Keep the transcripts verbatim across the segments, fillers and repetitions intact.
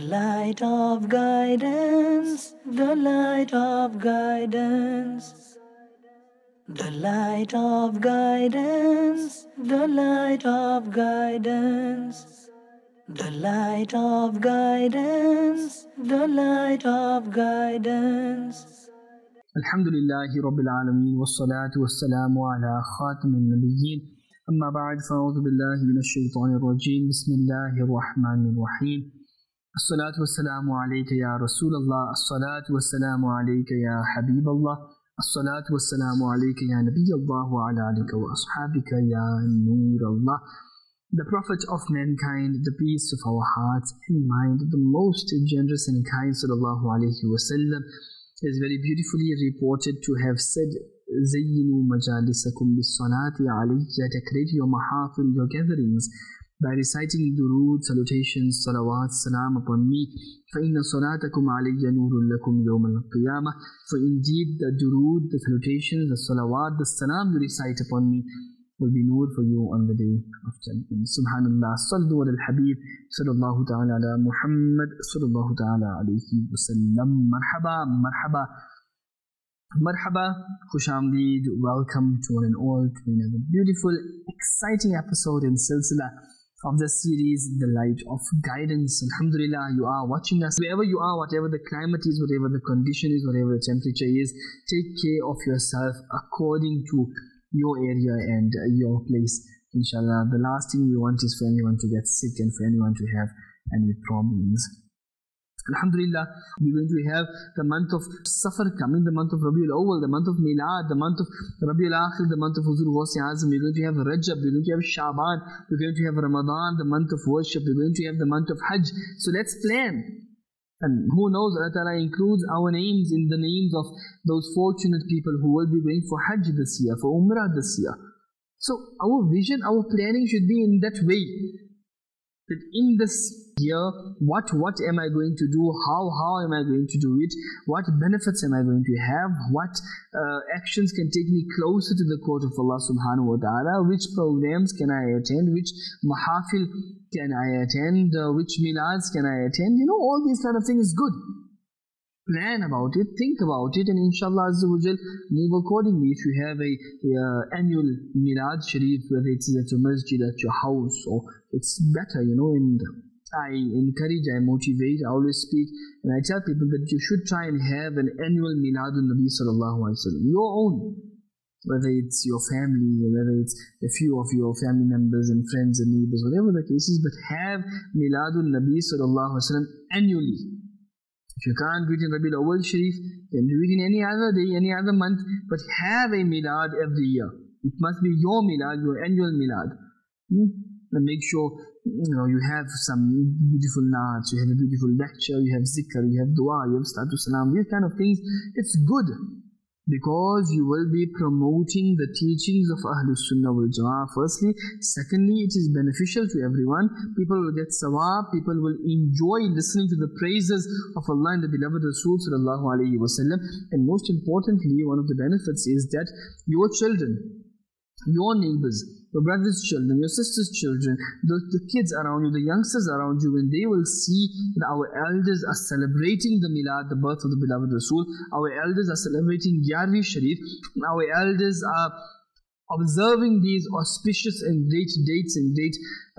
light of guidance, the light of guidance, the light of guidance, the light of guidance, the light of guidance, the light of guidance. Alhamdulillahi Rabbil Alameen, wassalatu wassalamu ala khatamin nabiyyin. Amma ba'd, fa'udhu billahi minash shaitanir rajeem. Bismillahir rahmanir rahim. As-salatu wassalamu alayka ya Rasulallah. As-salatu wassalamu alayka ya Habiballah. As-salatu wassalamu alayka ya Nabiyallah wa ala alika wa ashabika ya Noorallah. The Prophet of mankind, the peace of our hearts and mind, the most generous and kind sallallahu alayhi wa sallam, is very beautifully reported to have said, Zayyinu majalisakum bis-salati alayya, decorate your mahafil, your gatherings, by reciting durood, salutations, salawat, salam upon me. فَإِنَّ صَلَاتَكُمْ عَلَيَّ نُورٌ لَكُمْ يَوْمَ الْقِيَامَةِ. For indeed the durood, the salutations, the salawat, the salam you recite upon me will be nur for you on the day of judgment. Subhanallah. Sallu ala al-Habib sallallahu ta'ala ala Muhammad sallallahu ta'ala alayhi wa sallam. Marhaba, marhaba, marhaba, khush amdeed. Welcome to one and all to another beautiful, exciting episode in Silsila of the series, The Light of Guidance. Alhamdulillah, you are watching us. Wherever you are, whatever the climate is, whatever the condition is, whatever the temperature is, take care of yourself according to your area and your place. Inshallah, the last thing we want is for anyone to get sick and for anyone to have any problems. Alhamdulillah, we're going to have the month of Safar coming, the month of Rabiul Awwal, the month of Milad, the month of Rabiul Akhir, the month of Huzur Ghaus-e Azam. We're going to have Rajab, we're going to have Shaban, we're going to have Ramadan, the month of worship, we're going to have the month of Hajj. So let's plan. And who knows, Allah Ta'ala includes our names in the names of those fortunate people who will be going for Hajj this year, for Umrah this year. So our vision, our planning should be in that way. That in this year, what what am I going to do? How how am I going to do it? What benefits am I going to have? What uh, actions can take me closer to the court of Allah subhanahu wa ta'ala? Which programs can I attend? Which mahafil can I attend? Uh, which milads can I attend? You know, all these kind of things is good. Plan about it, think about it, and inshallah azza wa jal, move accordingly. If you have a, a uh, annual milad sharif, whether it's at your masjid, at your house, or it's better, you know, and I encourage, I motivate, I always speak, and I tell people that you should try and have an annual miladun nabi sallallahu alaihi wasallam, your own, whether it's your family, whether it's a few of your family members and friends and neighbors, whatever the case is, but have miladun nabi sallallahu alaihi wasallam annually. If you can't do it in Rabiul Awwal Sharif, then do it in any other day, any other month, but have a milad every year. It must be your milad, your annual milad. Hmm? And make sure you know you have some beautiful naats, you have a beautiful lecture, you have zikr, you have dua, you have salatu salam, these kind of things. It's good because you will be promoting the teachings of Ahlus Sunnah wal Jama'ah firstly. Secondly, it is beneficial to everyone. People will get sawab, people will enjoy listening to the praises of Allah and the beloved Rasul sallallahu alayhi wa sallam. And most importantly, one of the benefits is that your children, your neighbors, your brother's children, your sister's children, the, the kids around you, the youngsters around you, when they will see that our elders are celebrating the milad, the birth of the beloved Rasul, our elders are celebrating Yarvi Sharif, our elders are observing these auspicious and great dates and great,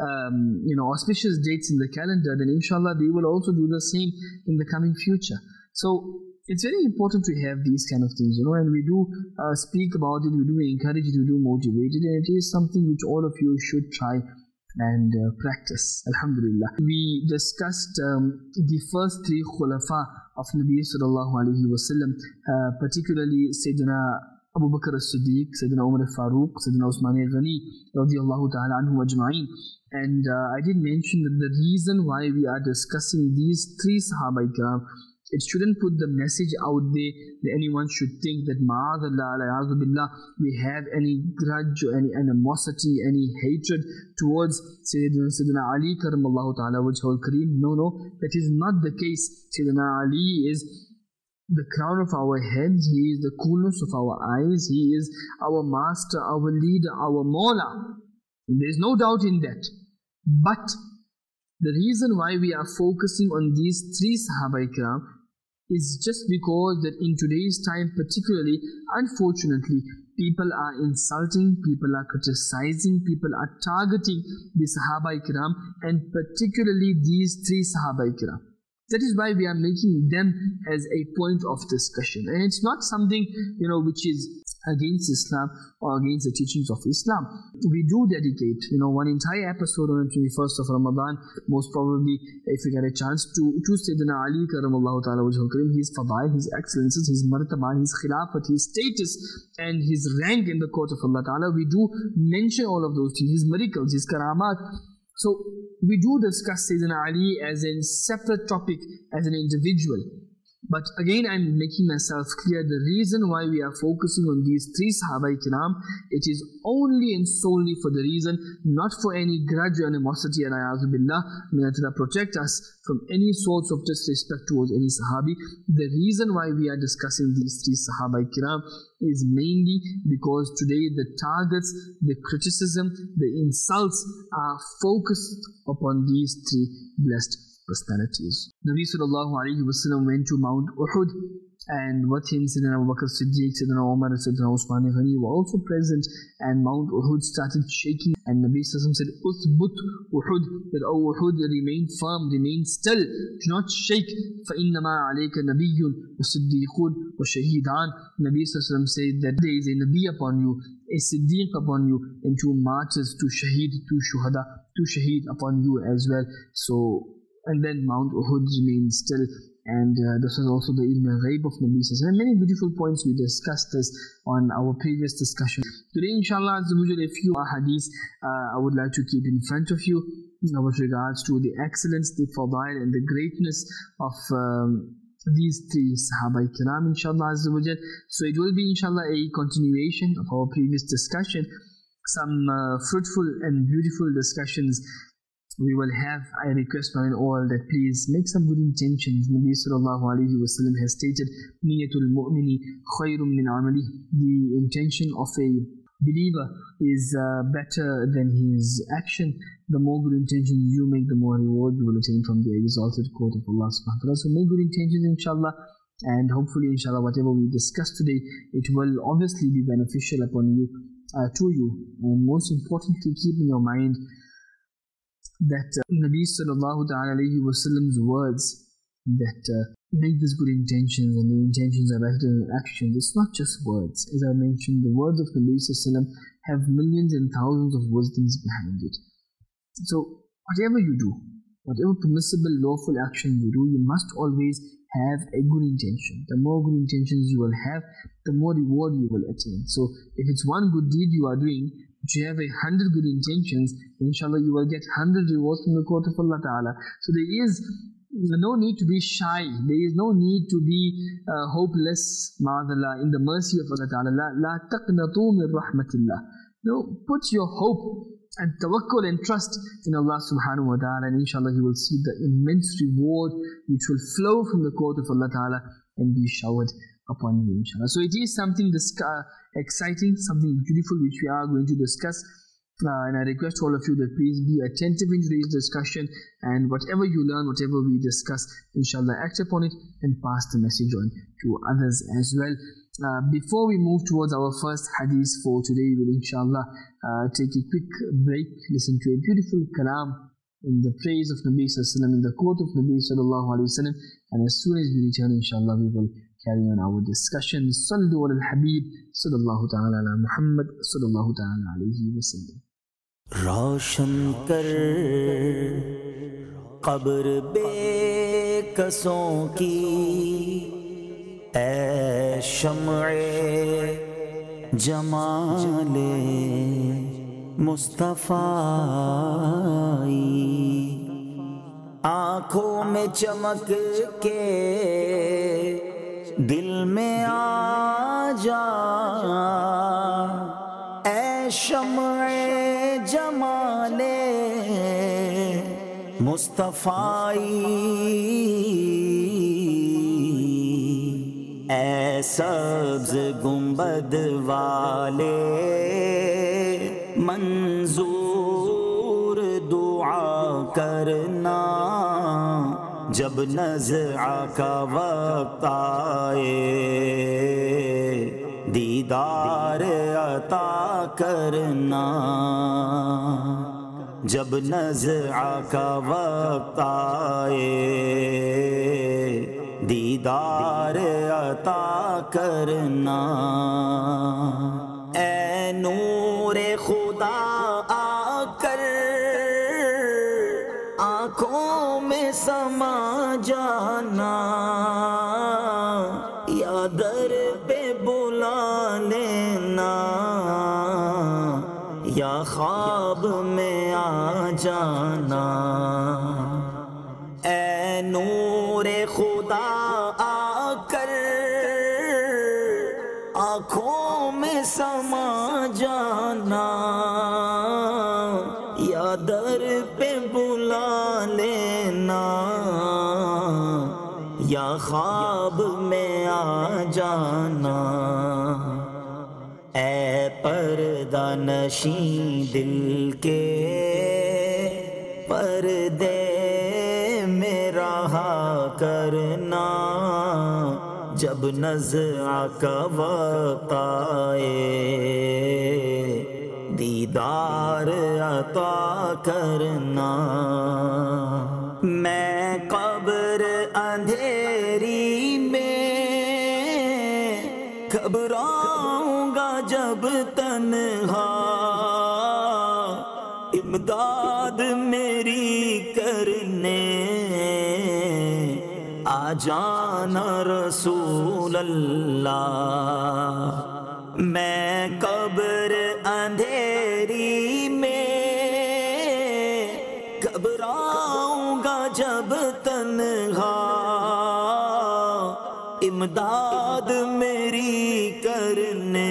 um, you know, auspicious dates in the calendar, then inshallah they will also do the same in the coming future. So it's very important to have these kind of things, you know, and we do uh, speak about it, we do encourage it, we do motivate it, and it is something which all of you should try and uh, practice. Alhamdulillah. We discussed um, the first three khulafa of Nabi sallallahu alayhi wa sallam, uh, particularly Sayyidina Abu Bakr as-Siddiq, Sayyidina Umar al-Faruq, Sayyidina Usman al-Ghani, radiyallahu ta'ala anhu ajma'in. And uh, I did mention that the reason why we are discussing these three Sahaba Ikram, it shouldn't put the message out there that anyone should think that ma'adallah, billah, we have any grudge or any animosity, any hatred towards Sayyidina, Sayyidina Ali karamallahu ta'ala wajhul kareem. No, no, that is not the case. Sayyidina Ali is the crown of our heads, he is the coolness of our eyes, he is our master, our leader, our mawla. There is no doubt in that. But The reason why we are focusing on these three Sahaba Ikram is just because that in today's time particularly, unfortunately, people are insulting, people are criticizing, people are targeting the Sahaba Ikram, and particularly these three Sahaba Ikram. That is why we are making them as a point of discussion. And it's not something, you know, which is against Islam or against the teachings of Islam. We do dedicate, you know, one entire episode on the twenty-first of Ramadan, most probably if we get a chance, to, to Sayyidina Ali Karamallahu Ta'ala Wajhul Karim, his fadail, his excellences, his martaba, his khilafat, his status, and his rank in the court of Allah Ta'ala. We do mention all of those things, his miracles, his karamat. So we do discuss Sayyidina Ali as a separate topic, as an individual. But again, I'm making myself clear, the reason why we are focusing on these three Sahaba Ikram, it is only and solely for the reason, not for any grudge or animosity, and A'udhu Billah, may Allah protect us from any sorts of disrespect towards any Sahabi. The reason why we are discussing these three Sahaba Ikram is mainly because today the targets, the criticism, the insults are focused upon these three blessed personalities. Nabi sallallahu alayhi wa sallam went to Mount Uhud, and with him Sayyidina Abu Bakr Siddiq, Sayyidina Umar, and Sayyidina Usman Ghani were also present, and Mount Uhud started shaking, and Nabi sallallahu alayhi wa sallam said, Uthbut Uhud, that O Uhud, remain firm, remain still, do not shake, فَإِنَّمَا عَلَيْكَ نَبِيٌّ وَصِدِّيقٌ وَشَهِيدًا. Nabi sallallahu alayhi wa sallam said that there is a Nabi upon you, a Siddiq upon you, and two martyrs, two Shaheed, two Shuhada, two Shaheed upon you as well. So and then Mount Uhud remained still, and uh, this was also the Ilm al-Ghaib of Nabi Sallallahu Alaihi Wasallam. Many beautiful points, we discussed this on our previous discussion. Today, inshallah, as usual, a few hadiths uh, I would like to keep in front of you uh, with regards to the excellence, the fadail, and the greatness of um, these three Sahaba Ikram, inshallah. So it will be, inshallah, a continuation of our previous discussion, some uh, fruitful and beautiful discussions we will have. I request one and all that please make some good intentions. Nabi sallallahu alayhi wa sallam has stated, Niyatul mu'mini khayrun min amali. The intention of a believer is uh, better than his action. The more good intentions you make, the more reward you will attain from the exalted court of Allah subhanahu wa ta'ala. So make good intentions, inshallah, and hopefully, inshallah, whatever we discuss today, it will obviously be beneficial upon you, uh, to you. And most importantly, keep in your mind that uh, Nabi sallallahu ta'ala alayhi wa sallam's words that uh, make these good intentions, and the intentions are better than actions. It's not just words. As I mentioned, the words of Nabi sallallahu alayhi wa sallam have millions and thousands of wisdoms behind it. So whatever you do, whatever permissible lawful action you do, you must always have a good intention. The more good intentions you will have, the more reward you will attain. So if it's one good deed you are doing, but you have a hundred good intentions, inshallah you will get hundred rewards from the court of Allah Ta'ala. So there is no need to be shy, there is no need to be uh, hopeless, ma'adallah, in the mercy of Allah Ta'ala. La, la taqnatu min rahmatillah. No, put your hope and tawakkul and trust in Allah subhanahu wa ta'ala, and inshallah you will see the immense reward which will flow from the court of Allah Ta'ala and be showered upon you, inshallah. So it is something uh, exciting, something beautiful which we are going to discuss, uh, and I request all of you that please be attentive in today's discussion, and whatever you learn, whatever we discuss, inshallah act upon it and pass the message on to others as well. Uh, before we move towards our first hadith for today, we will inshallah uh, take a quick break, listen to a beautiful kalam in the praise of Nabi sallallahu alaihi wasallam, in the court of Nabi sallallahu alaihi wasallam, and as soon as we return, inshallah we will carry on our discussion. Sallu ala al-Habib sallallahu ta'ala ala Muhammad sallallahu ta'ala alayhi wa sallam. रोशन कर कब्र बेकसों की ऐ शम्ए जमाले मुस्तफ़ाई, आँखों में चमक के दिल में आ जा, ऐ शम्ए जमाले मुस्तफ़ाई, ऐ सब्ज़ गुंबद वाले मंजूर दुआ دعا کرنا جب نزع کا وقت آئے، دیدار عطا کرنا جب نزع کا وقت آئے، دیدار عطا کرنا۔ اے نور خدا آ کر آنکھوں میں سما جانا، یا در پہ بلا لینا، یا خواب میں آ جانا۔ اے نور خدا آ کر آنکھوں میں سما جانا، یا در پہ بلا لینا، یا خواب میں آ جانا۔ اے پردہ نشین دل کے پردے میں رہا کرنا، جب نزع کا وقت آئے، دیدار عطا کرنا۔ میں قبر اندھیری میں گھبراؤں گا جب تنہا، امداد میری کرنے آ جانا رسول اللہ۔ میں قبر اندھیری میں گھبراؤں گا جب تنہا، امداد میری کرنے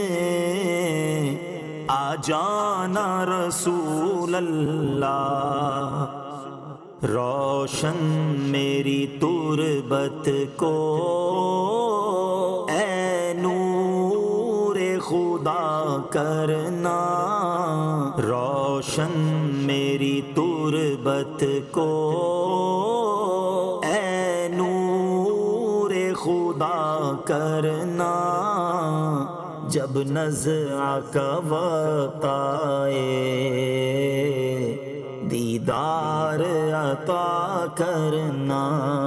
آ جانا رسول اللہ۔ روشن میری تربت کو اے نور خدا کرنا، روشن میری تربت کو اے نور خدا کرنا، جب نزع کا وقت آئے، دیدار عطا کرنا۔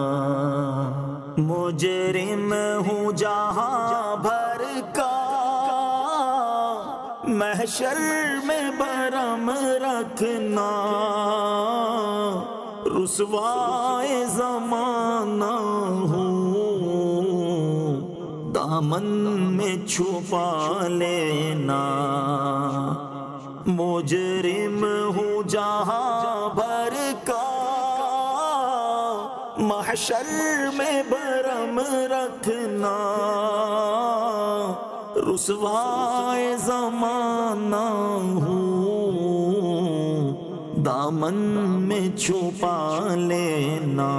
مجرم ہوں جہاں بھر کا، محشر میں برم رکھنا، رسوائے زمانہ ہوں دامن میں چھپا لینا۔ مجرم ہوں جہاں بھر کا، محشر میں برم رکھنا، رسوائے زمانہ ہوں دامن میں چھپا لینا۔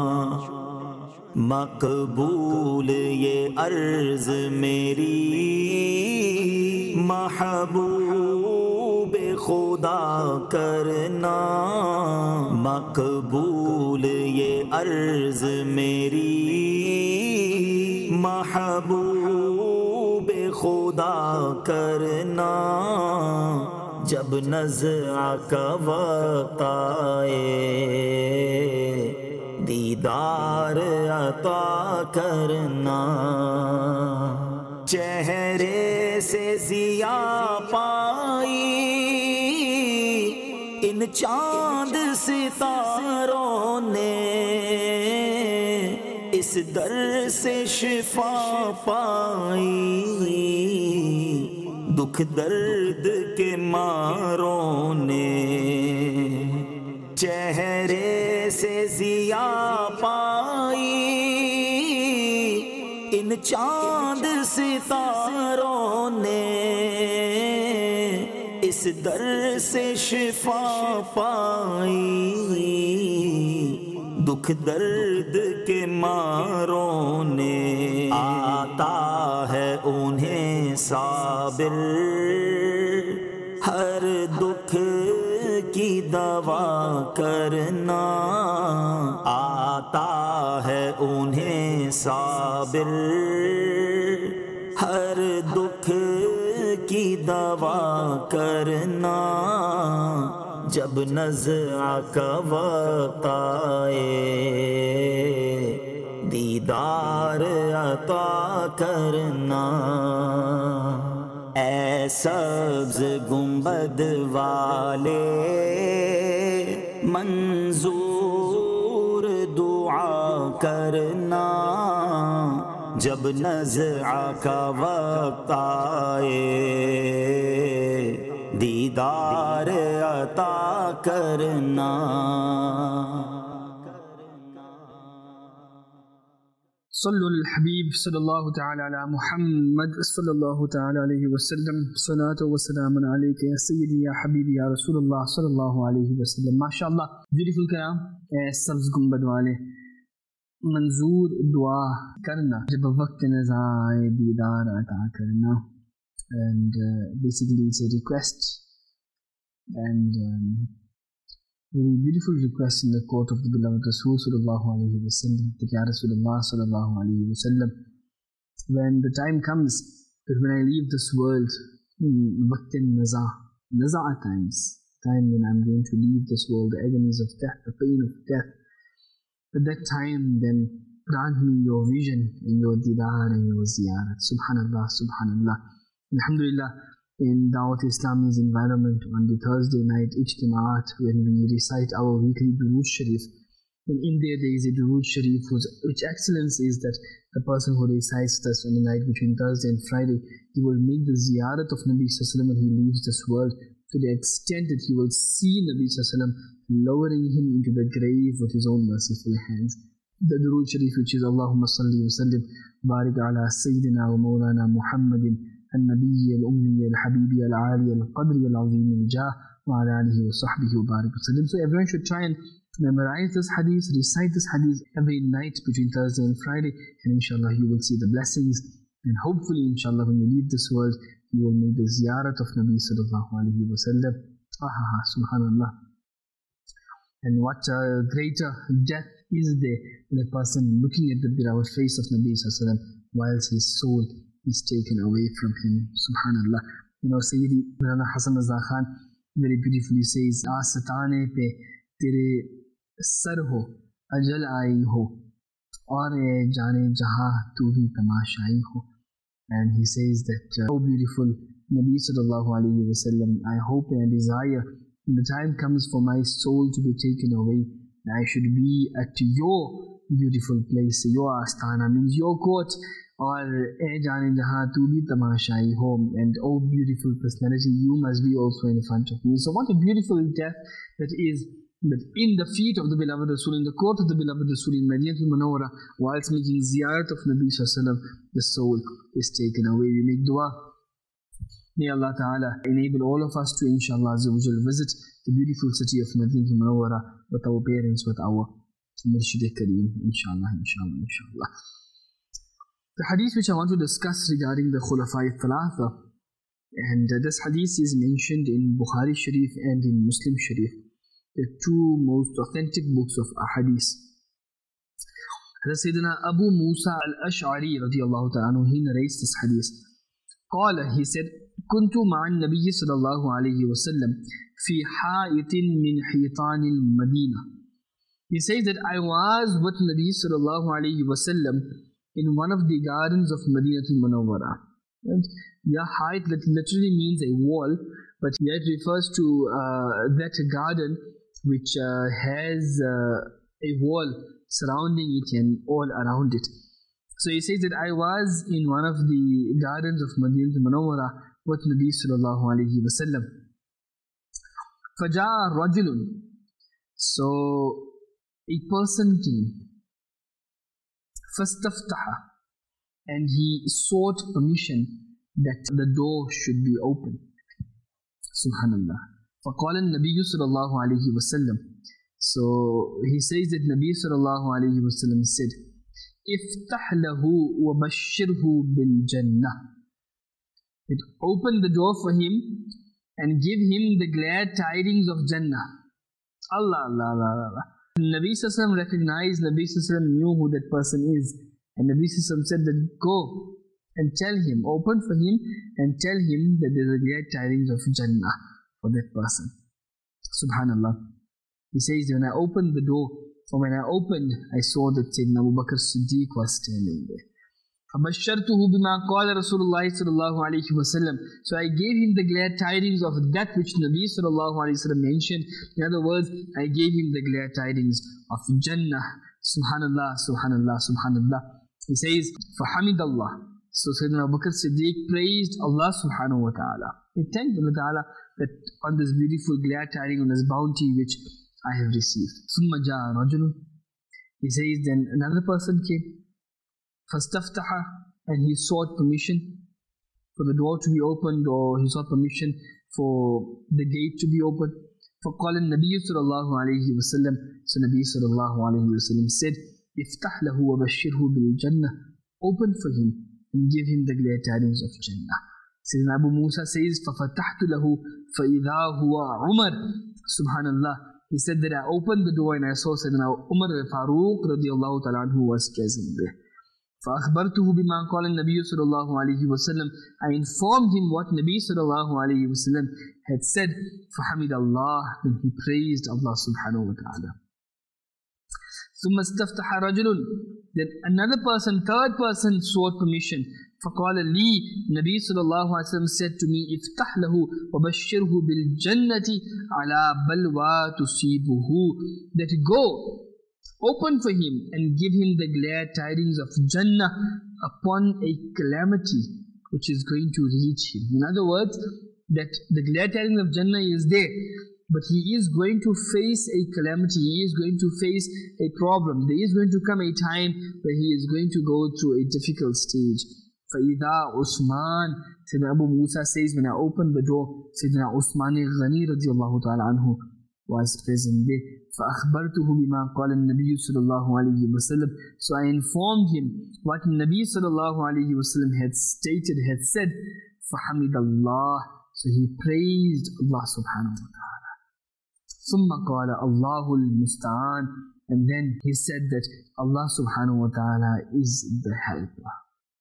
مقبول یہ عرض میری محبوب خدا کرنا، مقبول یہ عرض میری محبوب خدا کرنا، جب نزع کا وقت آئے، دیدار عطا کرنا۔ چہرے سے ضیاء پائی ان چاند ستاروں نے، اس در سے شفا پائی دکھ درد کے ماروں نے۔ چہرے سے ضیاء پائی ان چاند ستاروں نے، اس در سے شفا پائی دکھ درد کے ماروں نے۔ آتا ہے انہیں صابر ہر دکھ کی दवा करना, आता है उन्हें साबिर। हर दुख की दवा करना, जब नज़्आ का वक्त आए, दीदार अता करना। ऐ सब्ज़ गुंबद वाले मंजूर दुआ करना, जब नज़्आ का वक्त आए, दीदार अता करना। सल्लु अल हबीब सल्लल्लाहु तआला अला मुहम्मद सल्लल्लाहु तआला अलैहि वसल्लम। सलातो व सलामुन अलैका या सय्यदी या हबीबी या रसूलुल्लाह सल्लल्लाहु अलैहि वसल्लम। माशाअल्लाह, ब्यूटीफुल कलाम। सब्ज़ गुंबद वाले मंजूर दुआ करना, जब वक्त नज़ा आए दीदार अता करना। And uh, basically it's a request, and um, very beautiful request in the court of the beloved Rasul sallallahu alaihi wasallam, that Ya Rasulullah sallallahu alaihi wasallam, when the time comes that when I leave this world, waqtin naza, naza times, time when I'm going to leave this world, the agonies of death, the pain of death, at that time then grant me your vision and your didar and your ziyarat. Subhanallah, subhanallah. Alhamdulillah, in Dawat Islami's environment on the Thursday night Ijtimaat, when we recite our weekly Durood Sharif, and in there there is a Durood Sharif whose, which excellence is that the person who recites this on the night between Thursday and Friday, he will make the ziyarat of Nabi Sallallahu Alaihi Wasallam when he leaves this world, to the extent that he will see Nabi Sallallahu Alaihi Wasallam lowering him into the grave with his own merciful hands. The Durood Sharif, which is Allahumma salli wa sallim barik ala Sayyidina wa Mawlana Muhammadin النبي الأمي الحبيبي العالي القدر العظيم الجاه وعلى آله وصحبه وبارك وسلم. So everyone should try and memorize this hadith, recite this hadith every night between Thursday and Friday, and inshallah you will see the blessings, and hopefully inshallah when you leave this world you will make the ziyarat of Nabi sallallahu alaihi wasallam. Ah, subhanallah. And what uh, greater death is there than a person looking at the beloved face of Nabi sallallahu alaihi wasallam whilst his soul is taken away from him. Subhanallah. You know, Sayyidi Maulana Hasan Raza Khan very beautifully says, "Aastane pe tere sar ho, ajal aayi ho, aur jaane jahan tu hi tamashayi ho." And he says that, uh, oh beautiful Nabi sallallahu alaihi wasallam, I hope and desire when the time comes for my soul to be taken away, I should be at your beautiful place, your astana, means your court, or eh jaane jahan tu bhi tamashayi ho, and oh beautiful personality, you must be also in front of me. So what a beautiful death that is, that in the feet of the beloved Rasul, in the court of the beloved Rasul in Madinatul Munawwara, whilst making ziyarat of Nabi sallallahu alaihi wasallam, the soul is taken away. We make dua. May Allah Ta'ala enable all of us to, inshallah azawajal, visit the beautiful city of Madinatul Munawwara with our parents, with our Murshid Kareem, inshallah, inshallah, inshallah. The hadith which I want to discuss regarding the Khulafai Thalatha, and uh, this hadith is mentioned in Bukhari Sharif and in Muslim Sharif, the two most authentic books of ahadith. Sayyidina Abu Musa al-Ash'ari radiyallahu ta'ala, he narrates this hadith. قال, he said, كنت مع النبي صلى الله عليه وسلم في حائط من حيطان المدينة. He says that I was with Nabi صلى الله عليه وسلم in one of the gardens of Madinatul Munawwara. And yeah, height literally means a wall, but here it refers to uh, that garden which uh, has uh, a wall surrounding it and all around it. So he says that I was in one of the gardens of Madinatul Munawwara with Nabi sallallahu alayhi wa sallam. فَجَاءَ رَجُلٌ. So a person came. فَاسْتَفْتَحَ. And he sought permission that the door should be open. Subhanallah. فَقَالَ النَّبِيُّ صلى الله عليه وسلم. So he says that Nabi sallallahu alayhi wa sallam said, افتح له وبشره بالجنة. It open the door for him and give him the glad tidings of Jannah. Allah, Allah, Allah, Allah. Nabi Sallallahu recognized, Nabi Sallallahu knew who that person is. And Nabi Sallallahu said that go and tell him, open for him and tell him that there are great tidings of Jannah for that person. Subhanallah. He says, when I opened the door, or when I opened, I saw that Sayyidina Abu Bakr Siddiq was standing there. فَبَشَّرْتُهُ بِمَا قَالَ رَسُولُ اللَّهِ صَلَّى اللَّهُ عَلَيْهِ وَسَلَّمَ. So I gave him the glad tidings of that which Nabi sallallahu alayhi wa sallam mentioned. In other words, I gave him the glad tidings of Jannah. Subhanallah, Subhanallah, Subhanallah. He says, فَحَمِدَ اللَّهِ. So Sayyidina Abu Bakr Siddiq praised Allah subhanahu wa ta'ala. He thanked Allah ta'ala that on this beautiful glad tiding, on this bounty which I have received. ثُمَّ جَاءَ رَجُلٌ. He says, then another person came. فَاسْتَفْتَحَ. And he sought permission for the door to be opened, or he sought permission for the gate to be opened. فَقَالَ النَّبِيُّ صَلَى اللَّهُ عَلَيْهِ وَسَلَّمَ. So Nabi sallallahu alayhi wa sallam said, افتح له وبشره بالجنة. Open for him and give him the glad tidings of Jannah. Sayyidina Abu Musa says, فَفَتَحْتُ لَهُ فَإِذَا هُوَ عُمَرٌ. Subhanallah. He said that I opened the door and I saw Sayyidina Umar al-Faruq radiyallahu ta'ala anhu was present there. فَأَخْبَرْتُهُ بِمَا قَالَ النَّبِيُّ صَلَى اللَّهُ عَلَيْهِ وَسَلَّمَ. I informed him what Nabi sallallahu alayhi wa sallam had said. فَحَمِدَ اللَّهِ. Then he praised Allah subhanahu wa ta'ala. ثُمَّ اسْتَفْتَحَ رَجُلٌ. Then another person, third person sought permission. فَقَالَ لِي. Nabi sallallahu alayhi wa sallam said to me, افتح له وبشره بالجنة على بلوى تصيبه. That go, open for him and give him the glad tidings of Jannah upon a calamity which is going to reach him. In other words, that the glad tidings of Jannah is there, but he is going to face a calamity, he is going to face a problem. There is going to come a time where he is going to go through a difficult stage. فَإِذَا Usman. Sayyidina Abu Musa says, when I opened the door, Sayyidina Usman al-Ghani radiyallahu ta'ala anhu was present there. فَأَخْبَرْتُهُ بِمَا قَالَ النَّبِيُّ صَلَى اللَّهُ عَلَيْهِ وَسَلَّمَ. So I informed him what Nabi sallallahu alayhi wa sallam had stated, had said. فَحَمِدَ اللَّهِ. So he praised Allah subhanahu wa ta'ala. ثُمَّ قَالَ اللَّهُ الْمُسْتَعَانِ. And then he said that Allah subhanahu wa ta'ala is the helper.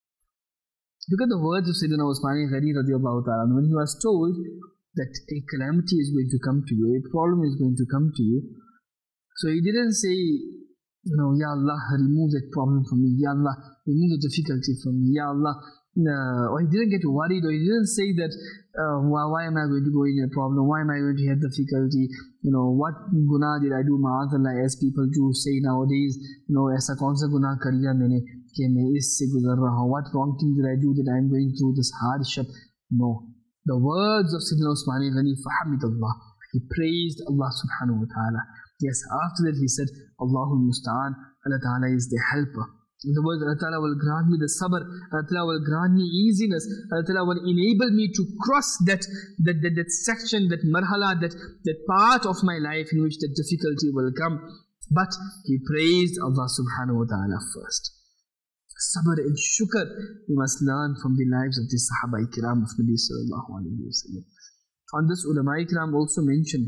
Look at the words of Sayyidina Usman Ghani radiyallahu ta'ala. When he was told that a calamity is going to come to you, a problem is going to come to you, so he didn't say, you know, Ya Allah, remove that problem from me. Ya Allah, remove the difficulty from me. Ya Allah. Uh, or he didn't get worried, or he didn't say that, uh, why, why am I going to go in a problem? Why am I going to have difficulty? You know, what guna did I do, ma'adallah, as people do say nowadays, you know, aisa kaun sa guna kariya maine ke main isse guzar raha hu? What wrong thing did I do that I am going through this hardship? No. The words of Sayyidina Usman Ghani, فَحَمِدَ اللَّهِ. He praised Allah subhanahu wa ta'ala. Yes, after that he said, Allahul Musta'an. Allah ta'ala is the helper. In other words, Allah Ta'ala will grant me the sabr, Allah Ta'ala will grant me easiness, Allah Ta'ala will enable me to cross that, that, that, that section, that marhala, that, that part of my life in which the difficulty will come. But he praised Allah subhanahu wa ta'ala first. Sabr and shukr we must learn from the lives of the Sahaba Ikram of Nabi sallallahu alayhi wa sallam. On this, ulama Ikram also mention,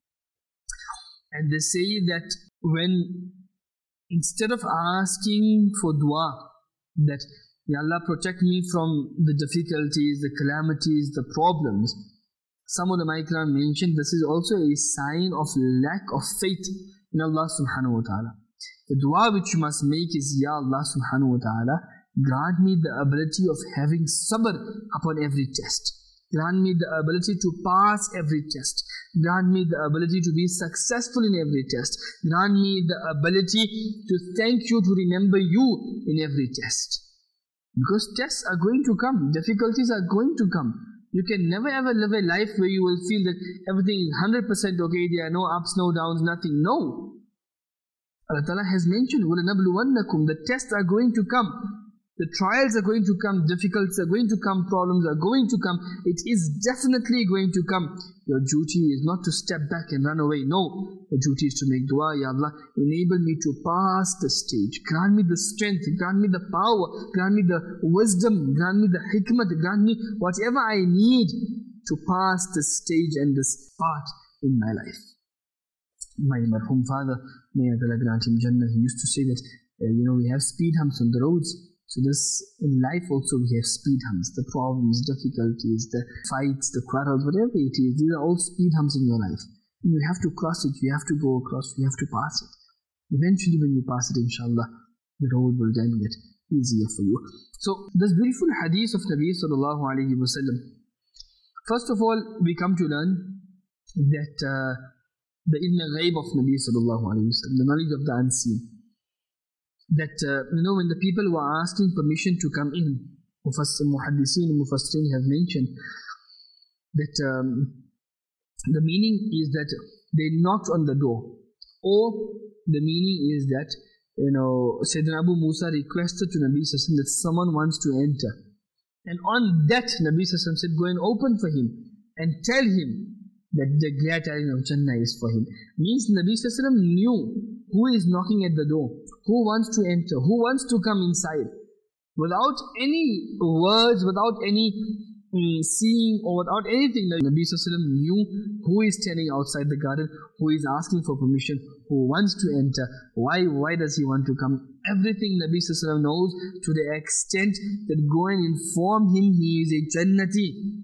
and they say that when instead of asking for dua, that Ya Allah protect me from the difficulties, the calamities, the problems, some ulama ikram mentioned this is also a sign of lack of faith in Allah subhanahu wa ta'ala. The dua which you must make is, Ya Allah subhanahu wa ta'ala, grant me the ability of having sabr upon every test. Grant me the ability to pass every test. Grant me the ability to be successful in every test. Grant me the ability to thank you, to remember you in every test. Because tests are going to come. Difficulties are going to come. You can never ever live a life where you will feel that everything is one hundred percent okay. There are no ups, no downs, nothing. No. Allah Ta'ala has mentioned, وَلَنَبْلُوَنَّكُمْ. The tests are going to come. The trials are going to come, difficulties are going to come, problems are going to come. It is definitely going to come. Your duty is not to step back and run away. No. Your duty is to make dua. Ya Allah, enable me to pass the stage. Grant me the strength. Grant me the power. Grant me the wisdom. Grant me the hikmah. Grant me whatever I need to pass this stage and this part in my life. my marhum father, may Allah grant him Jannah, he used to say that, uh, you know, we have speed humps on the roads. So this, in life also we have speed humps, the problems, difficulties, the fights, the quarrels, whatever it is, these are all speed humps in your life. You have to cross it, you have to go across, you have to pass it. Eventually when you pass it, inshallah, the road will then get easier for you. So this beautiful hadith of Nabi sallallahu alayhi wa sallam. First of all, we come to learn that uh, the ilm ghaib of Nabi sallallahu alayhi wa sallam, the knowledge of the unseen. That, uh, you know, when the people were asking permission to come in, Muhaddiseen and Mufassirin have mentioned that um, the meaning is that they knocked on the door, or the meaning is that, you know, Sayyidina Abu Musa requested to Nabi sallallahu alayhi wa sallam that someone wants to enter, and on that Nabi sallallahu alayhi wa sallam said, go and open for him and tell him that the glad tidings of Jannah is for him. Means Nabi sallallahu alayhi wa sallam knew who is knocking at the door, who wants to enter, who wants to come inside. Without any words, without any um, seeing or without anything, Nabi sallallahu alayhi wa sallam knew who is standing outside the garden, who is asking for permission, who wants to enter, why why does he want to come. Everything Nabi sallallahu alayhi wa sallam knows, to the extent that go and inform him he is a Jannati.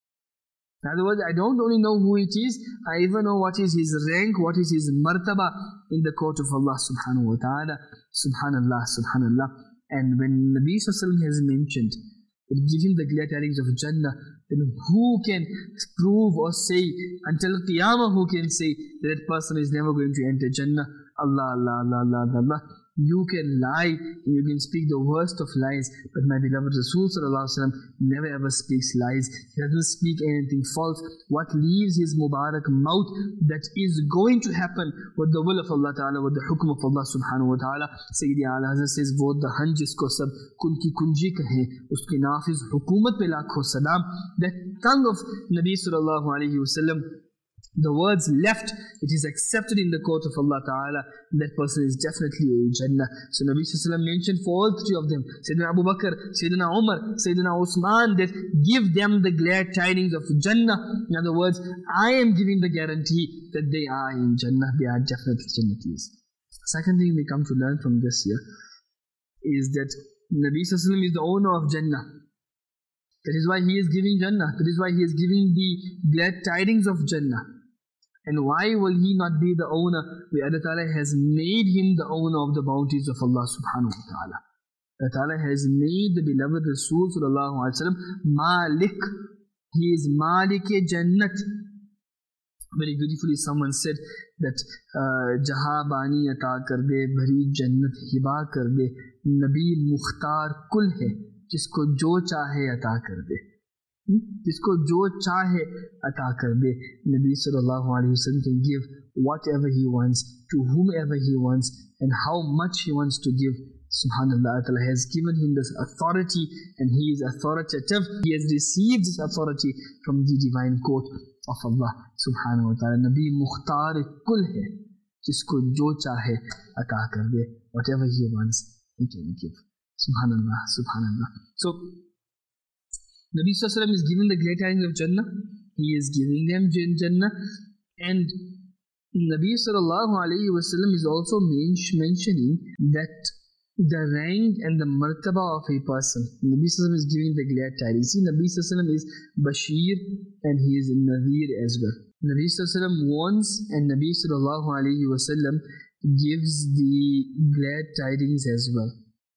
In other words, I don't only know who it is, I even know what is his rank, what is his martaba in the court of Allah subhanahu wa ta'ala. Subhanallah, subhanallah. And when Nabi sallallahu alayhi wa sallam has mentioned that give him the glad tidings of Jannah, then who can prove or say until Qiyamah, who can say that that person is never going to enter Jannah? Allah, Allah, Allah, Allah, Allah. You can lie, you can speak the worst of lies, but my beloved Rasul sallallahu alaihi wasallam never ever speaks lies. He doesn't speak anything false. What leaves his Mubarak mouth, that is going to happen with the will of Allah Ta'ala, with the hukum of Allah subhanahu wa ta'ala. Sayyidi Ala Hazrat says, wo dahan jisko sab kun ki kunji kahe, uski nafiz hukumat pe lakho salam. That tongue of Nabi sallallahu alaihi wasallam, the words left, it is accepted in the court of Allah Ta'ala, that person is definitely a Jannah. So Nabi sallallahu alaihi wasallam mentioned for all three of them, Sayyidina Abu Bakr, Sayyidina Umar, Sayyidina Usman, that give them the glad tidings of Jannah. In other words, I am giving the guarantee that they are in Jannah, they are definitely Jannatis. Second thing we come to learn from this here is that Nabi sallallahu alaihi wasallam is the owner of Jannah. That is why he is giving Jannah, that is why he is giving the glad tidings of Jannah. And why will he not be the owner, where Allah Ta'ala has made him the owner of the bounties of Allah subhanahu wa ta'ala. Allah Ta'ala has made the beloved Rasul sallallahu alaihi wasallam Malik. He is Malik-e-Jannat. Very beautifully someone said that Jaha bani ata kar de, bhari jannat hiba kar de, Nabi Mukhtar kul hai, jisko jo chahe ata kar de. जिसको जो चाहे अता कर दे. Nabi sallallahu alaihi wasallam can give whatever he wants to whomever he wants and how much he wants to give. Subhanallah, Allah has given him this authority and he is authoritative. He has received this authority from the divine court of Allah subhanahu wa ta'ala. Nabi Mukhtar kul hai, jisko jo chahe ata kar de. Whatever he wants, he can give. Subhanallah, subhanallah. So Nabi sallallahu alaihi wasallam is giving the glad tidings of Jannah. He is giving them Jannah. And Nabi sallallahu alaihi wasallam is also mentioning that the rank and the martaba of a person. Nabi sallallahu alaihi wasallam is giving the glad tidings. See, Nabi sallallahu alaihi wasallam is Bashir and he is Naveer as well. Nabi sallallahu alaihi wasallam warns and Nabi sallallahu alaihi wasallam gives the glad tidings as well.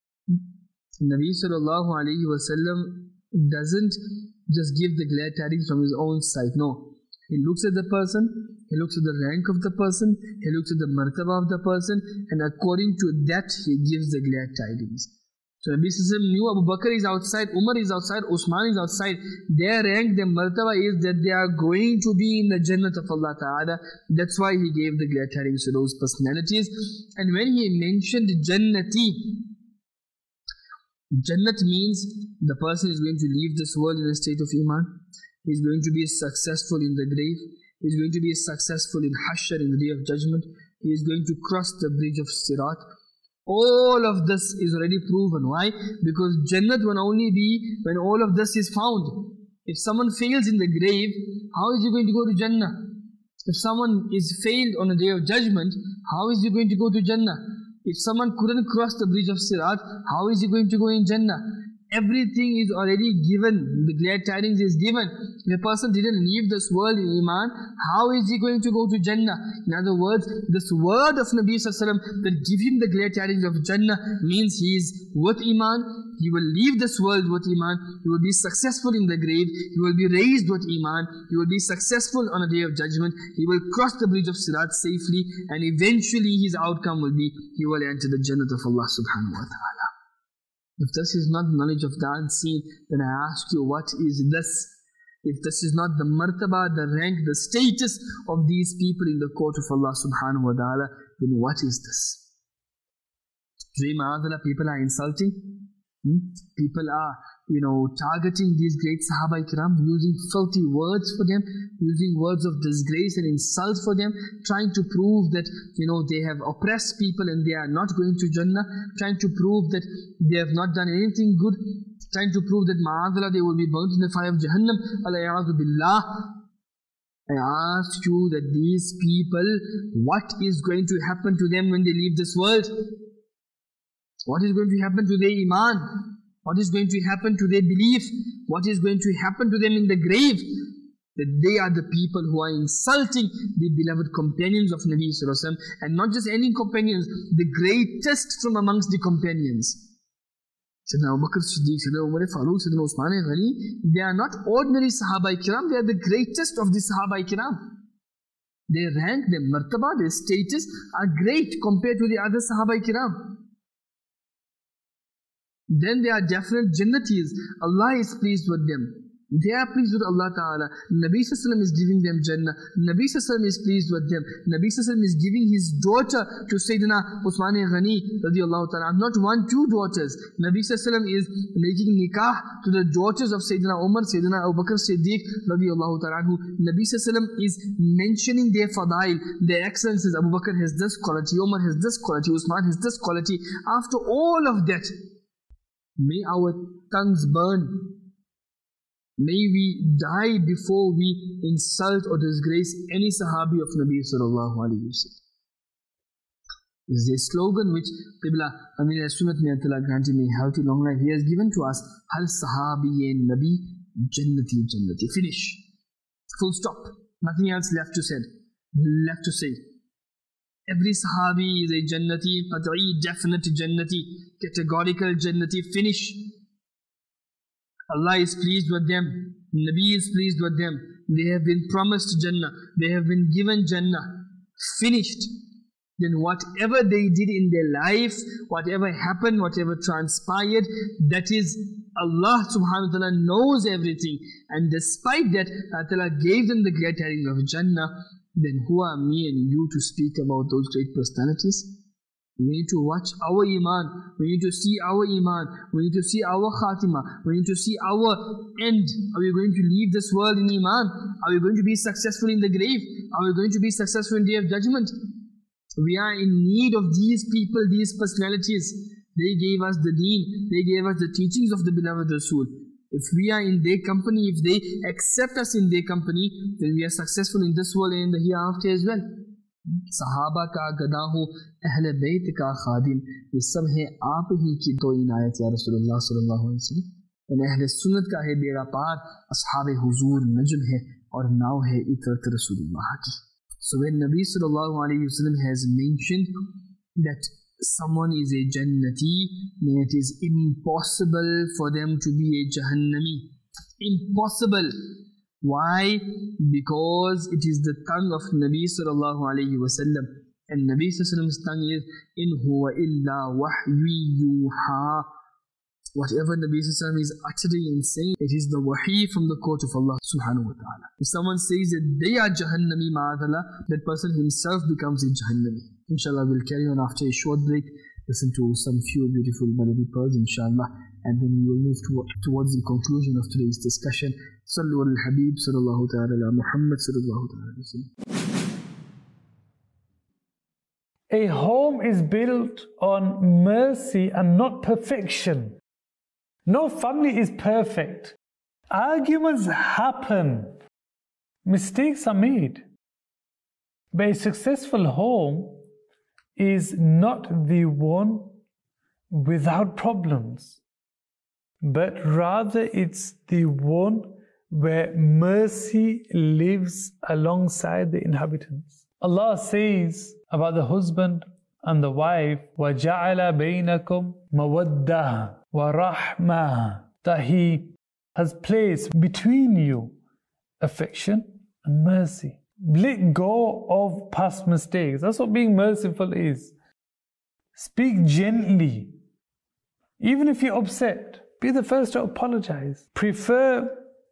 Nabi sallallahu alaihi wasallam doesn't just give the glad tidings from his own side. No. He looks at the person, he looks at the rank of the person, he looks at the martaba of the person, and according to that he gives the glad tidings. So Nabi sallallahu alaihi wasallam knew Abu Bakr is outside, Umar is outside, Usman is outside. Their rank, their martaba is that they are going to be in the Jannat of Allah Ta'ala. That's why he gave the glad tidings to those personalities. And when he mentioned Jannati, Jannat means the person is going to leave this world in a state of Iman. He is going to be successful in the grave. He is going to be successful in Hashr, in the day of judgment. He is going to cross the bridge of Sirat. All of this is already proven. Why? Because Jannat will only be when all of this is found. If someone fails in the grave, how is he going to go to Jannah? If someone is failed on a day of judgment, how is he going to go to Jannah? If someone couldn't cross the bridge of Sirat, how is he going to go in Jannah? Everything is already given. The glad tidings is given. If a person didn't leave this world in Iman, how is he going to go to Jannah? In other words, this word of Nabi Sallallahu Alaihi Wasallam that give him the glad tidings of Jannah means he is with Iman. He will leave this world with Iman. He will be successful in the grave. He will be raised with Iman. He will be successful on a day of judgment. He will cross the bridge of Sirat safely, and eventually his outcome will be he will enter the Jannah of Allah subhanahu wa ta'ala. If this is not knowledge of the unseen, then I ask you, what is this? If this is not the martaba, the rank, the status of these people in the court of Allah subhanahu wa ta'ala, then what is this? Today, ma'adallah, people are insulting. Hmm? People are, you know, targeting these great Sahaba Ikram, using filthy words for them, using words of disgrace and insult for them, trying to prove that, you know, they have oppressed people and they are not going to Jannah, trying to prove that they have not done anything good, trying to prove that ma'adallah they will be burnt in the fire of Jahannam. Al-a'yadu billah. I ask you that these people, what is going to happen to them when they leave this world? What is going to happen to their Iman? What is going to happen to their belief? What is going to happen to them in the grave? That they are the people who are insulting the beloved companions of Nabi Sallallahu Alaihi Wasallam, and not just any companions, the greatest from amongst the companions. Sayyidina Abu Bakr Siddiq, Sayyidina Umar Farooq, Sayyidina Usman Ghani, they are not ordinary Sahaba Ikram, they are the greatest of the Sahaba Ikram. Their rank, their martaba, their status are great compared to the other Sahaba Ikram. Then they are definite Jannatis. Allah is pleased with them. They are pleased with Allah Ta'ala. Nabi Sallallahu Alaihi Wasallam is giving them Jannah. Nabi Sallallahu Alaihi Wasallam is pleased with them. Nabi Sallallahu Alaihi Wasallam is giving his daughter to Sayyidina Usman Ghani radiallahu ta'ala. Not one, two daughters. Nabi Sallallahu Alaihi Wasallam is making nikah to the daughters of Sayyidina Umar, Sayyidina Abu Bakr Siddiq radiallahu ta'ala. Nabi Sallallahu Alaihi Wasallam is mentioning their fadail, their excellences. Abu Bakr has this quality, Umar has this quality, Usman has this quality. After all of that, may our tongues burn. May we die before we insult or disgrace any Sahabi of Nabi sallallahu alayhi wa sallam. This is a slogan which Qibla Amir As-Sunnat may Allah grant him a healthy long life. He has given to us, Hal Sahabi Nabi Jannati Jannati. Finish. Full stop. Nothing else left to say. Left to say. Every Sahabi is a Jannati, Qat'i, definite Jannati, categorical Jannati. Finish. Allah is pleased with them. Nabi is pleased with them. They have been promised Jannah. They have been given Jannah. Finished. Then whatever they did in their life, whatever happened, whatever transpired, that is Allah subhanahu wa ta'ala knows everything. And despite that, Allah ta'ala gave them the great tidings of Jannah. Then who are me and you to speak about those great personalities? We need to watch our Iman. We need to see our Iman. We need to see our Khatima. We need to see our end. Are we going to leave this world in Iman? Are we going to be successful in the grave? Are we going to be successful in the Day of Judgment? We are in need of these people, these personalities. They gave us the deen. They gave us the teachings of the beloved Rasul. If we are in their company, if they accept us in their company, then we are successful in this world and in the hereafter as well. Sahaba ka gada ho, Ahle Bayt ka khadim, ye sab hai aap hi ki do inayat ya Rasulullah sallallahu alaihi wasallam. And Ahle Sunnat ka hai beda paar, Ashab-e Huzur Najm hai, aur now hai Itrat Rasulullah ki. So when Nabi sallallahu alaihi wasallam has mentioned that someone is a Jannati, then it is impossible for them to be a Jahannami. Impossible. Why? Because it is the tongue of Nabi sallallahu alayhi wa sallam. And Nabi sallallahu alayhi wa sallam's tongue is, In huwa illa wahyi yuha. Whatever Nabi sallallahu alayhi wa sallam is uttering and saying, it is the wahi from the court of Allah subhanahu wa ta'ala. If someone says that they are Jahannami ma'adallah, that person himself becomes a Jahannami. Inshallah, we'll carry on after a short break. Listen to some few beautiful melody pearls, inshallah, and then we will move to, towards the conclusion of today's discussion. Sallu al-Habib sallallahu ta'ala ala Muhammad sallallahu ta'ala. A home is built on mercy and not perfection. No family is perfect. Arguments happen. Mistakes are made. But a successful home is not the one without problems, but rather it's the one where mercy lives alongside the inhabitants. Allah says about the husband and the wife, وَجَعَلَ بَيْنَكُمْ مَوَدَّةً وَرَحْمَةً, that He has placed between you affection and mercy. Let go of past mistakes. That's what being merciful is. Speak gently. Even if you're upset, be the first to apologize. Prefer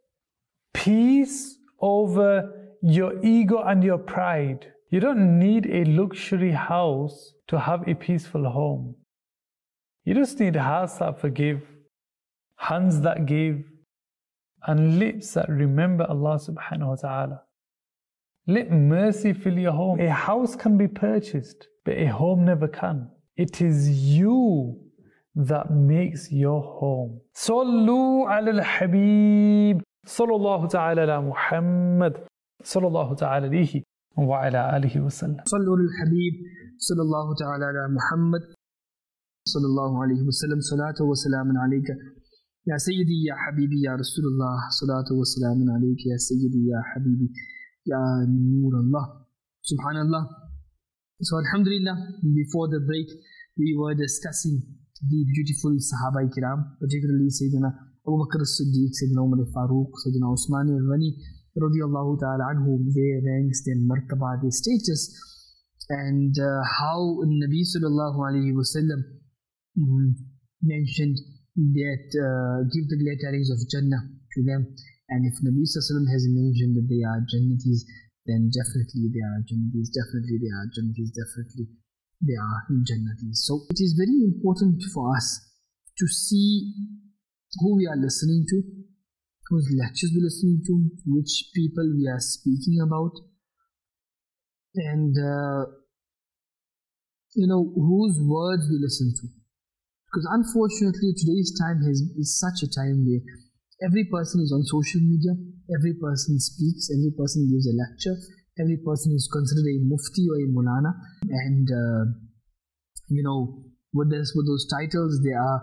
peace over your ego and your pride. You don't need a luxury house to have a peaceful home. You just need hearts that forgive, hands that give, and lips that remember Allah subhanahu wa ta'ala. Let mercy fill your home. A house can be purchased, but a home never can. It is you that makes your home. Sallu ala al-Habib, sallallahu ta'ala ala Muhammad, sallallahu ta'ala alayhi wa ala alihi wa sallam. Sallu ala al-Habib, sallallahu ta'ala ala Muhammad, sallallahu alayhi wa sallam. Salatu wa salamun alayka. Ya Sayyidi, Ya Habibi, Ya Rasulullah. Salatu wa salamun alayka, Ya Sayyidi, Ya Habibi, Ya Noor Allah. Subhanallah. So Alhamdulillah, before the break, we were discussing the beautiful Sahaba Kiram, particularly Sayyidina Abu Bakr as-Siddiq, Sayyidina Umar al-Faruq, Sayyidina Usman al-Ghani, radiyallahu ta'ala anhum, their ranks, their martaba, their status, and uh, how Nabi sallallahu alayhi wa sallam mm, mentioned that uh, give the glad tidings of Jannah to them. And if Nabi sallallahu alayhi wa sallam has mentioned that they are Jannatis, then definitely they are Jannatis, definitely they are Jannatis, definitely they are Jannatis. So it is very important for us to see who we are listening to, whose lectures we are listening to, which people we are speaking about, and uh, you know, whose words we listen to. Because unfortunately today's time has, is such a time where every person is on social media, every person speaks, every person gives a lecture, every person is considered a mufti or a mulana, and uh, you know, with this, with those titles, they are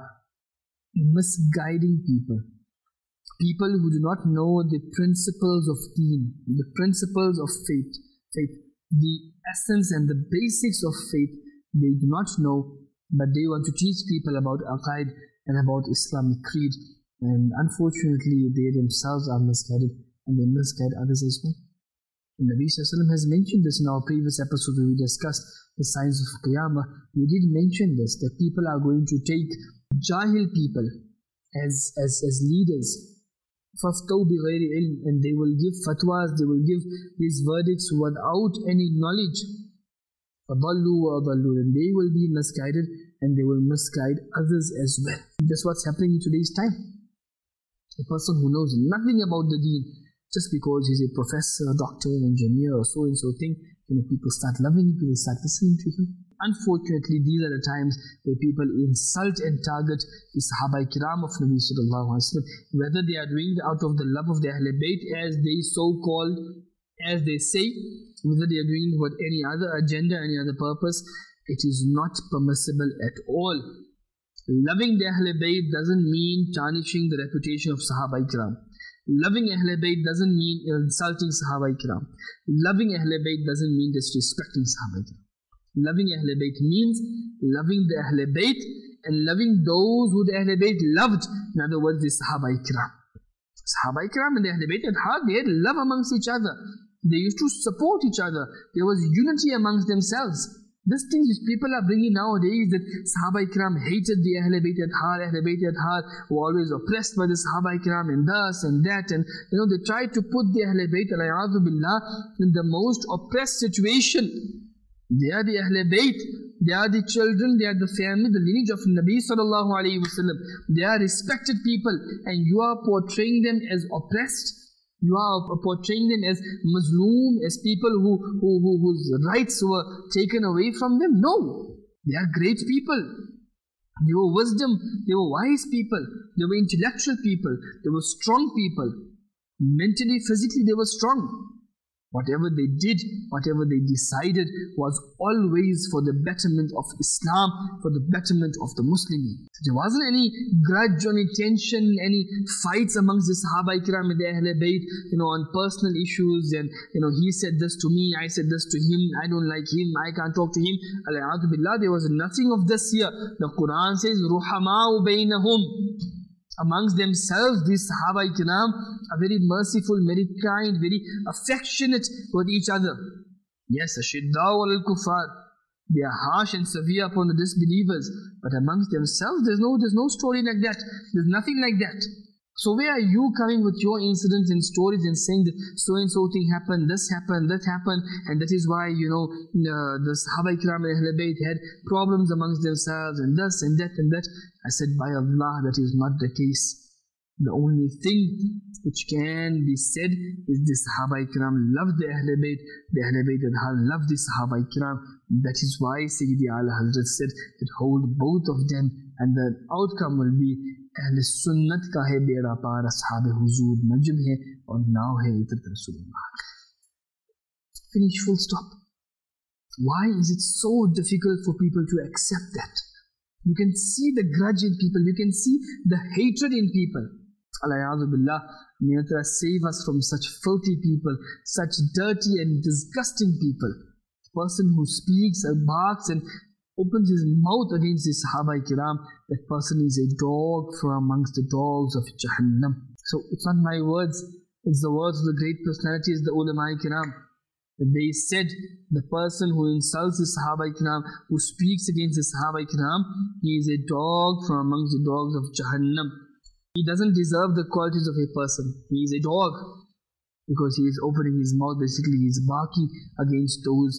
misguiding people. People who do not know the principles of deen, the principles of faith, faith, the essence and the basics of faith, they do not know, but they want to teach people about aqaid and about Islamic creed. And unfortunately, they themselves are misguided, and they misguide others as well. And Nabi Sallallahu Alaihi Wasallam has mentioned this in our previous episode where we discussed the signs of Qiyamah. We did mention this, that people are going to take Jahil people as, as, as leaders. فَافْتَوْا بِغَيْرِ عِلْمٍ, and they will give fatwas, they will give these verdicts without any knowledge. فَضَلُّوا وَأَضَلُّوا, and they will be misguided, and they will misguide others as well. That's what's happening in today's time. A person who knows nothing about the deen, just because he's a professor, doctor, engineer, or so and so thing, you know, people start loving him, people start listening to him. Unfortunately, these are the times where people insult and target the Sahaba Kiram of Nabi Sallallahu Alaihi Wasallam, whether they are doing it out of the love of the Ahl Bayt, as they so-called, as they say, whether they are doing it with any other agenda, any other purpose. It is not permissible at all. Loving the Ahl Bayt doesn't mean tarnishing the reputation of Sahaba Kiram. Loving Ahl Bayt doesn't mean insulting Sahaba Kiram. Loving Ahl Bayt doesn't mean disrespecting Sahaba Kiram. Loving Ahl Bayt means loving the Ahl Bayt and loving those who the Ahl Bayt loved. In other words, the Sahaba Kiram. Sahaba Kiram and the Ahl Bayt at heart, they had love amongst each other. They used to support each other. There was unity amongst themselves. This thing which people are bringing nowadays, that Sahaba Ikram hated the Ahl Bayt at heart, Ahl Bayt at heart were always oppressed by the Sahaba Ikram and this and that, and you know, they tried to put the Ahl Bayt al-A'adhu billah in the most oppressed situation. They are the Ahl Bayt, they are the children, they are the family, the lineage of Nabi sallallahu alayhi wa sallam. They are respected people, and you are portraying them as oppressed. You are portraying them as Muslim, as people who, who, who whose rights were taken away from them. No, they are great people. They were wisdom, they were wise people, they were intellectual people, they were strong people. Mentally, physically, they were strong. Whatever they did, whatever they decided was always for the betterment of Islam, for the betterment of the Muslimin. So there wasn't any grudge or any tension, any fights amongst the Sahaba Ikram and the Ahl Bayt, you know, on personal issues, and, you know, he said this to me, I said this to him, I don't like him, I can't talk to him. Alayatu billah, there was nothing of this here. The Quran says, Ruhama'u baynahum. Amongst themselves, these Sahaba Ikram are very merciful, very kind, very affectionate with each other. Yes, Ashidda'u al-Kuffar, they are harsh and severe upon the disbelievers, but amongst themselves, there's no, there's no story like that. There's nothing like that. So where are you coming with your incidents and stories and saying that so and so thing happened, this happened, that happened, and that is why, you know, uh, the Sahaba Ikram and Ahl Bayt had problems amongst themselves, and this and that and that. I said, by Allah, that is not the case. The only thing which can be said is the Sahaba Ikram loved the Ahl Bayt, the Ahl Bayt loved the Sahaba Ikram. That is why Sayyidi Ala Hazrat said that hold both of them, and the outcome will be Ahl Sunnat ka hai beda par, Ashab Huzur Najm hai, aur now hai Itrat Rasulullah. Finish, full stop. Why is it so difficult for people to accept that? You can see the grudge in people, you can see the hatred in people. Alayadu billah, may Allah save us from such filthy people, such dirty and disgusting people. The person who speaks and barks and opens his mouth against the Sahaba Kiram, that person is a dog from amongst the dogs of Jahannam. So it's not my words, it's the words of the great personalities, the ulama Kiram. They said the person who insults the Sahaba Kiram, who speaks against the Sahaba Kiram, he is a dog from amongst the dogs of Jahannam. He doesn't deserve the qualities of a person. He is a dog because he is opening his mouth, basically he is barking against those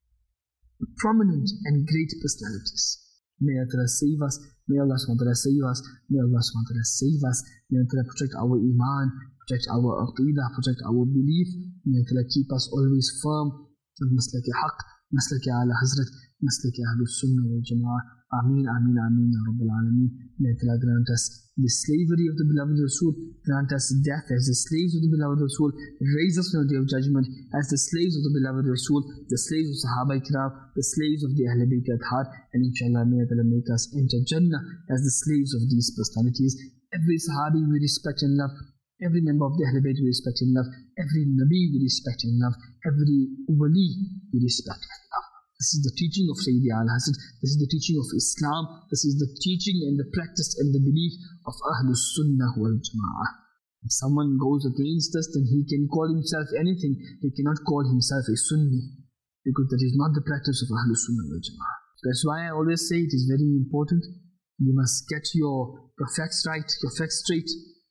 prominent and great personalities. May Allah save us. May Allah subhanahu wa ta'ala save us. May Allah subhanahu wa ta'ala save us. May Allah protect our iman, protect our aqidah, protect our belief. May Allah keep us always firm on maslaki haqq, maslaki ala hazrat, maslaki ahlus sunnah wal jama'ah. Ameen, ameen, ameen, ya Rabbil Alameen. May Allah grant us the slavery of the beloved Rasul, grant us death as the slaves of the beloved Rasul, raise us on the day of judgment as the slaves of the beloved Rasul, the slaves of Sahaba Ikram, the slaves of the Ahl Bayt Athhar, and inshallah may Allah make us enter Jannah as the slaves of these personalities. Every Sahabi we respect and love, every member of the Ahl Bayt we respect and love, every Nabi we respect and love, every Wali we respect and love. This is the teaching of Sayyidi Al-Hasan. This is the teaching of Islam. This is the teaching and the practice and the belief of Ahlus Sunnah wal Jama'ah. If someone goes against us, then he can call himself anything. He cannot call himself a Sunni, because that is not the practice of Ahlus Sunnah wal Jama'ah. That's why I always say it is very important. You must get your, your facts right, your facts straight.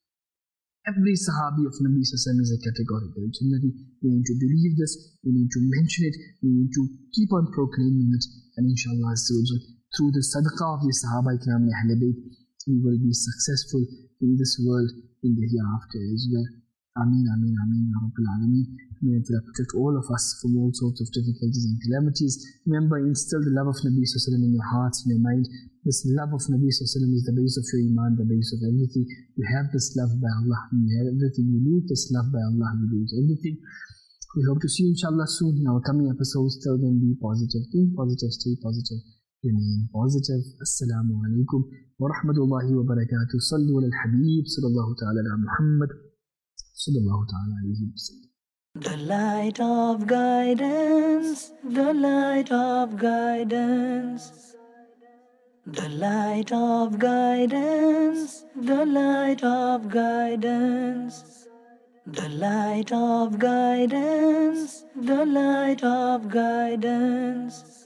Every Sahabi of Nabi Sallallahu Alaihi Wasallam is a categorical Jannati. We need to believe this, we need to mention it, we need to keep on proclaiming it, and inshallah through the sadaqah of the Sahaba Ikram and Ahl Bayt, we will be successful in this world, in the hereafter as well. Ameen, ameen, ameen, ya Rabbil Alameen. May Allah protect all of us from all sorts of difficulties and calamities. Remember, instill the love of Nabi Sallallahu Alaihi Wasallam in your hearts, in your mind. This love of Nabi Sallallahu Alaihi Wasallam is the base of your iman, the base of everything. You have this love by Allah, you have everything. You lose this love by Allah, you lose everything. We hope to see you inshallah soon in our coming episodes. Till then, be positive, think positive, stay positive, remain positive. Assalamu alaikum wa rahmatullahi wa barakatuh. Sallu ala al-habib, sallallahu ta'ala ala Muhammad, sallallahu ta'ala alayhi wa sallam. The light of guidance, the light of guidance, the light of guidance, the light of guidance, the light of guidance, the light of guidance.